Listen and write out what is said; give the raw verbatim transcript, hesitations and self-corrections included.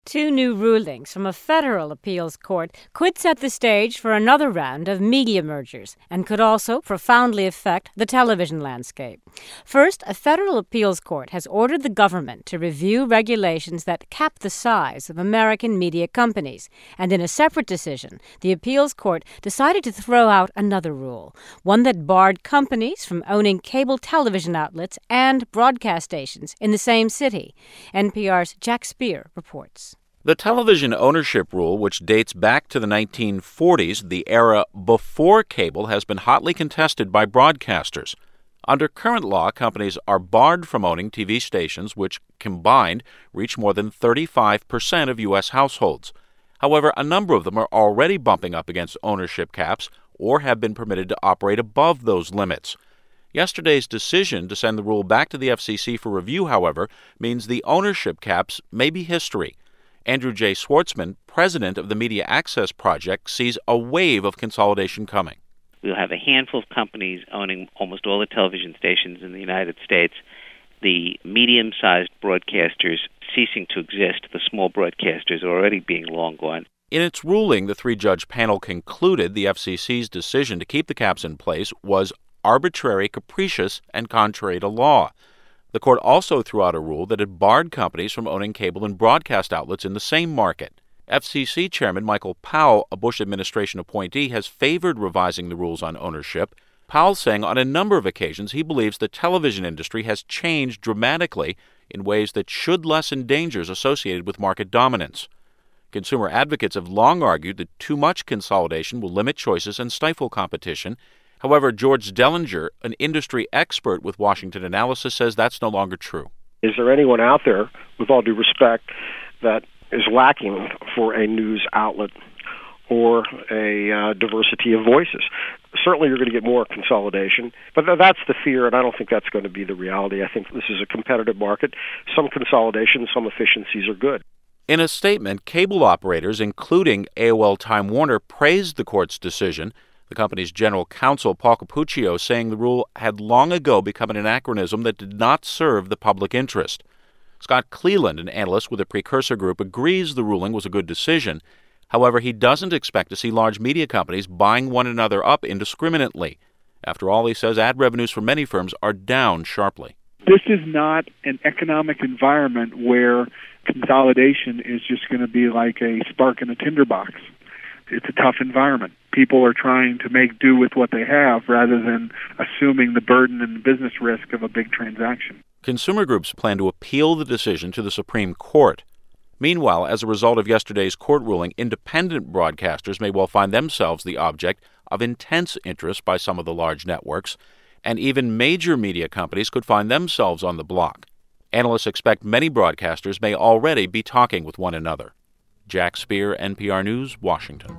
Two new rulings from a federal appeals court could set the stage for another round of media mergers and could also profoundly affect the television landscape. First, a federal appeals court has ordered the government to review regulations that cap the size of American media companies. And in a separate decision, the appeals court decided to throw out another rule, one that barred companies from owning cable television outlets and broadcast stations in the same city. N P R's Jack Speer reports. The television ownership rule, which dates back to the nineteen forties, the era before cable, has been hotly contested by broadcasters. Under current law, companies are barred from owning T V stations which, combined, reach more than thirty-five percent of U S households. However, a number of them are already bumping up against ownership caps or have been permitted to operate above those limits. Yesterday's decision to send the rule back to the F C C for review, however, means the ownership caps may be history. Andrew J. Schwartzman, president of the Media Access Project, sees a wave of consolidation coming. We'll have a handful of companies owning almost all the television stations in the United States. The medium-sized broadcasters ceasing to exist. The small broadcasters are already being long gone. In its ruling, the three-judge panel concluded the F C C's decision to keep the caps in place was arbitrary, capricious, and contrary to law. The court also threw out a rule that had barred companies from owning cable and broadcast outlets in the same market. F C C Chairman Michael Powell, a Bush administration appointee, has favored revising the rules on ownership. Powell saying on a number of occasions he believes the television industry has changed dramatically in ways that should lessen dangers associated with market dominance. Consumer advocates have long argued that too much consolidation will limit choices and stifle competition. However, George Dellinger, an industry expert with Washington Analysis, says that's no longer true. Is there anyone out there, with all due respect, that is lacking for a news outlet or a uh, diversity of voices? Certainly you're going to get more consolidation, but th- that's the fear, and I don't think that's going to be the reality. I think this is a competitive market. Some consolidation, some efficiencies are good. In a statement, cable operators, including A O L Time Warner, praised the court's decision. The company's general counsel, Paul Cappuccio, saying the rule had long ago become an anachronism that did not serve the public interest. Scott Cleland, an analyst with a precursor group, agrees the ruling was a good decision. However, he doesn't expect to see large media companies buying one another up indiscriminately. After all, he says ad revenues for many firms are down sharply. This is not an economic environment where consolidation is just going to be like a spark in a tinderbox. It's a tough environment. People are trying to make do with what they have rather than assuming the burden and the business risk of a big transaction. Consumer groups plan to appeal the decision to the Supreme Court. Meanwhile, as a result of yesterday's court ruling, independent broadcasters may well find themselves the object of intense interest by some of the large networks, and even major media companies could find themselves on the block. Analysts expect many broadcasters may already be talking with one another. Jack Speer, N P R News, Washington.